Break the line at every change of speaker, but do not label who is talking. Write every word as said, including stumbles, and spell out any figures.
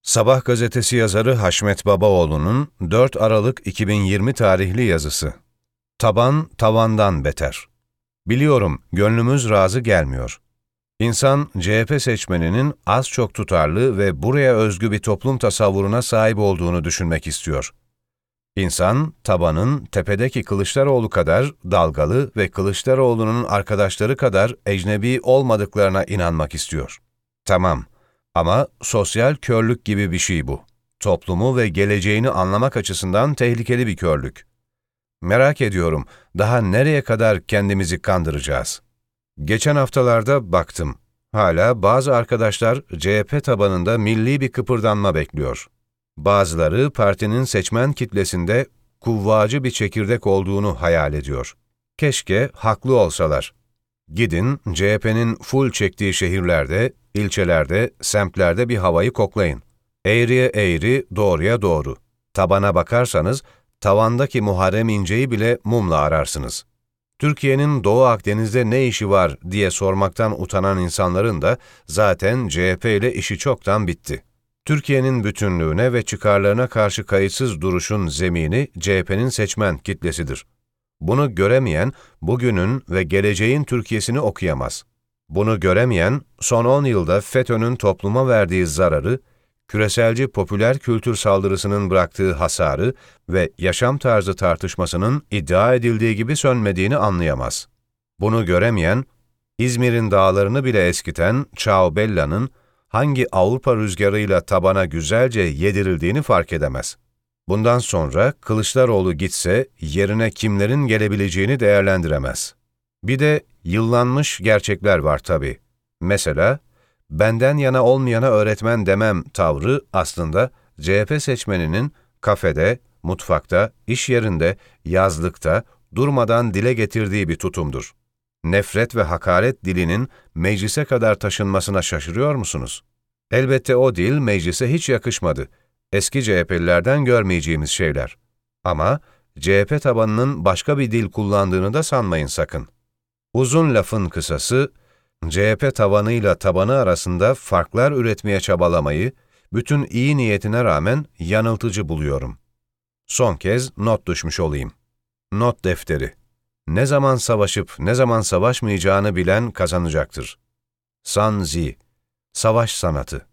Sabah gazetesi yazarı Haşmet Babaoğlu'nun dört Aralık iki bin yirmi tarihli yazısı. Taban, tavandan beter. Biliyorum, gönlümüz razı gelmiyor. İnsan, C H P seçmeninin az çok tutarlı ve buraya özgü bir toplum tasavvuruna sahip olduğunu düşünmek istiyor. İnsan, tabanın tepedeki Kılıçdaroğlu kadar dalgalı ve Kılıçdaroğlu'nun arkadaşları kadar ecnebi olmadıklarına inanmak istiyor. Tamam. Ama sosyal körlük gibi bir şey bu. Toplumu ve geleceğini anlamak açısından tehlikeli bir körlük. Merak ediyorum, daha nereye kadar kendimizi kandıracağız? Geçen haftalarda baktım. Hala bazı arkadaşlar C H P tabanında milli bir kıpırdanma bekliyor. Bazıları partinin seçmen kitlesinde kuvvacı bir çekirdek olduğunu hayal ediyor. Keşke haklı olsalar. Gidin C H P'nin full çektiği şehirlerde, ilçelerde, semtlerde bir havayı koklayın. Eğriye eğri, doğruya doğru. Tabana bakarsanız, tavandaki Muharrem İnce'yi bile mumla ararsınız. Türkiye'nin Doğu Akdeniz'de ne işi var diye sormaktan utanan insanların da zaten C H P ile işi çoktan bitti. Türkiye'nin bütünlüğüne ve çıkarlarına karşı kayıtsız duruşun zemini C H P'nin seçmen kitlesidir. Bunu göremeyen, bugünün ve geleceğin Türkiye'sini okuyamaz. Bunu göremeyen, son on yılda FETÖ'nün topluma verdiği zararı, küreselci popüler kültür saldırısının bıraktığı hasarı ve yaşam tarzı tartışmasının iddia edildiği gibi sönmediğini anlayamaz. Bunu göremeyen, İzmir'in dağlarını bile eskiten Ciao Bella'nın hangi Avrupa rüzgarıyla tabana güzelce yedirildiğini fark edemez. Bundan sonra Kılıçdaroğlu gitse yerine kimlerin gelebileceğini değerlendiremez. Bir de yıllanmış gerçekler var tabii. Mesela, benden yana olmayana öğretmen demem tavrı aslında C H P seçmeninin kafede, mutfakta, iş yerinde, yazlıkta durmadan dile getirdiği bir tutumdur. Nefret ve hakaret dilinin meclise kadar taşınmasına şaşırıyor musunuz? Elbette o dil meclise hiç yakışmadı. Eski C H P'lilerden görmeyeceğimiz şeyler. Ama C H P tabanının başka bir dil kullandığını da sanmayın sakın. Uzun lafın kısası, C H P tavanıyla tabanı arasında farklar üretmeye çabalamayı, bütün iyi niyetine rağmen yanıltıcı buluyorum. Son kez not düşmüş olayım. Not defteri. Ne zaman savaşıp ne zaman savaşmayacağını bilen kazanacaktır. Sun Tzu, Savaş Sanatı.